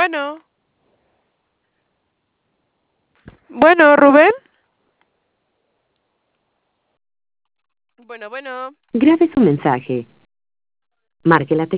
Bueno, bueno, Rubén. Bueno, bueno. Grabe su mensaje. Marque la tecla